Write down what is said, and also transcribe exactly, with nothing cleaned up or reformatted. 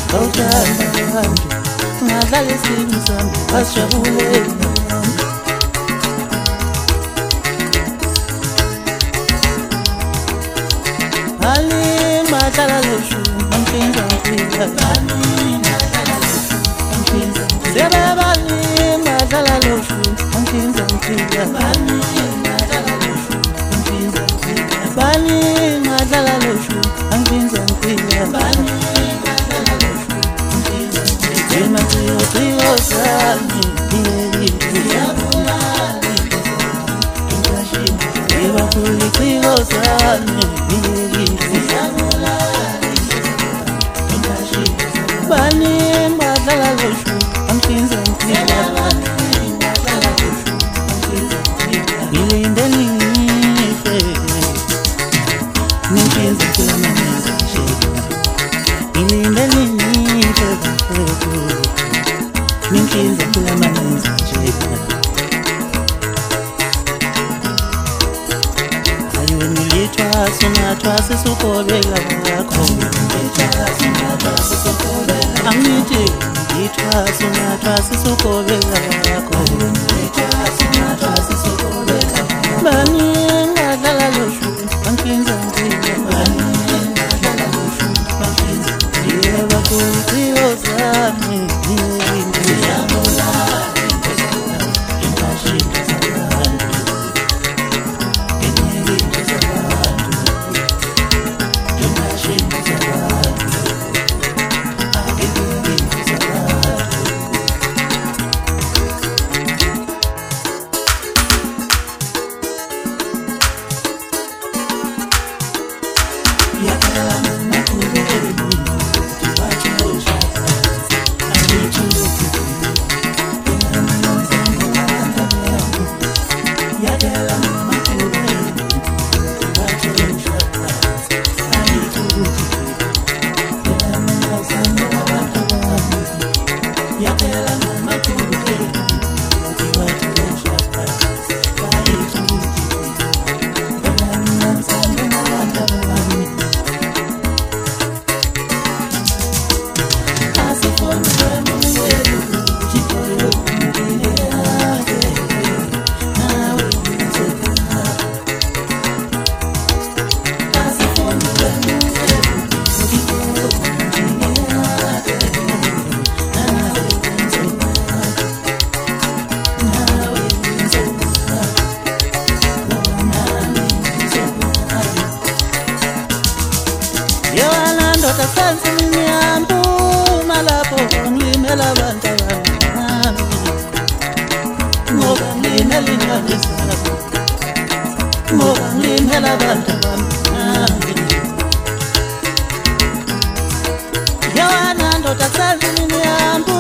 awuthanda abantu ungadlala isimo sami basijabule Ali madlala loshu angiphinza ngifika Sebebali madlala loshu angiphinza ngifika Bani madlala loshu angiphinza ngifika Jema tiyo tiyo sami Iba kuli tiyo sami Bani madlala loshu angiphinza ngifika Ngilinde nife Ngiphinza kula manenza Ngilinde nife bafethu Ngiphinza kula manenza Ayo nilithwa sunathwa sisukolwela wakho Angithi ngithwa sunathwa sisukolwela wakho Bani ngadlala loshu angiphinza ngifika Yeba kuyithiyo sami Tasansi minyambu malapo nglimela abantu bami Ngoba nglimela inhlanganisela Ngoba nglimela abantu bami Yana ndoda tasansi minyambu